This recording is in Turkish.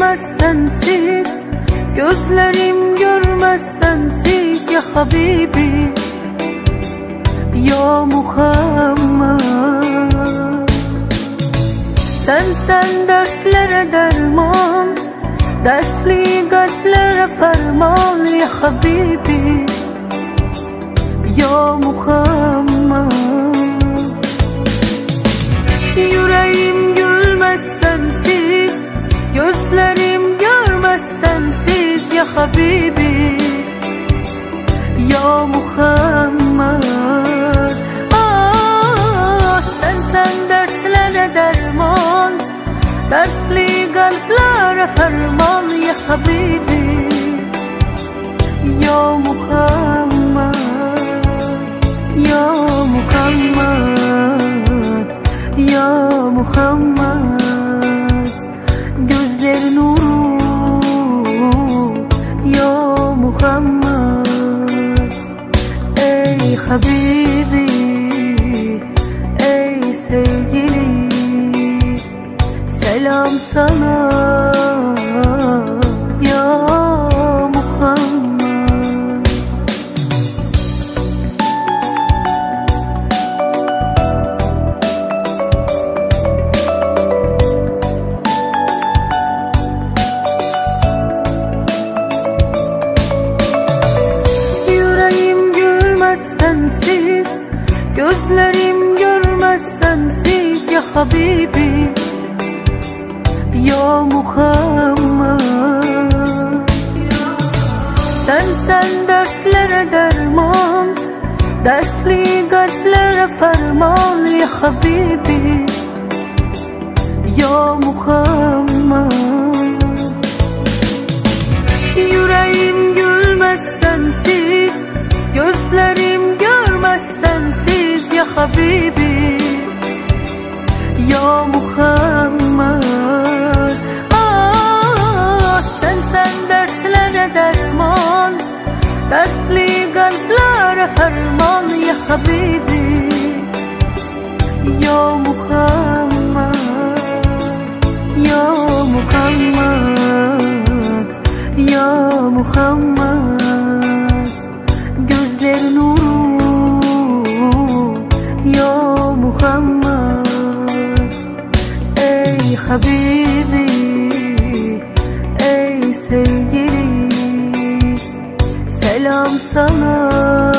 gülmez sensiz, gözlerim görmez sensiz. Ya Habibi, ya Muhammed, sen dertlere derman, dertli kalplere ferman. Ya Habibi, ya Muhammed, yüreğim gülmez sensiz, gözlerim görmez sensiz. Ya Habibi, ya Muhammed, sen dertlere derman, dertli kalplere ferman. Ya Habibi, ya Muhammed, ya Muhammed, ya Muhammed, gözlerin nuru. Ya Muhammed, ey Habibi, ey sevgili, selam sana ya Muhammed. Yüreğim gülmez sensiz, gözlerim görmez sensiz. Ya Habibi, ya Muhammed, sen dertlere derman, dertli kalplere ferman. Ya Habibi, ya Muhammed, yüreğim gülmez sensiz, gözlerim görmez sensiz. Ya Habibi, ya Muhammed, sen dertlere derman, dertli kalplere ferman. Ya Habibi, ya Muhammed, ya Muhammed, ya Muhammed, gözlerin nuru. Ya Muhammed, ey Habibi, ey sevgili, selam sana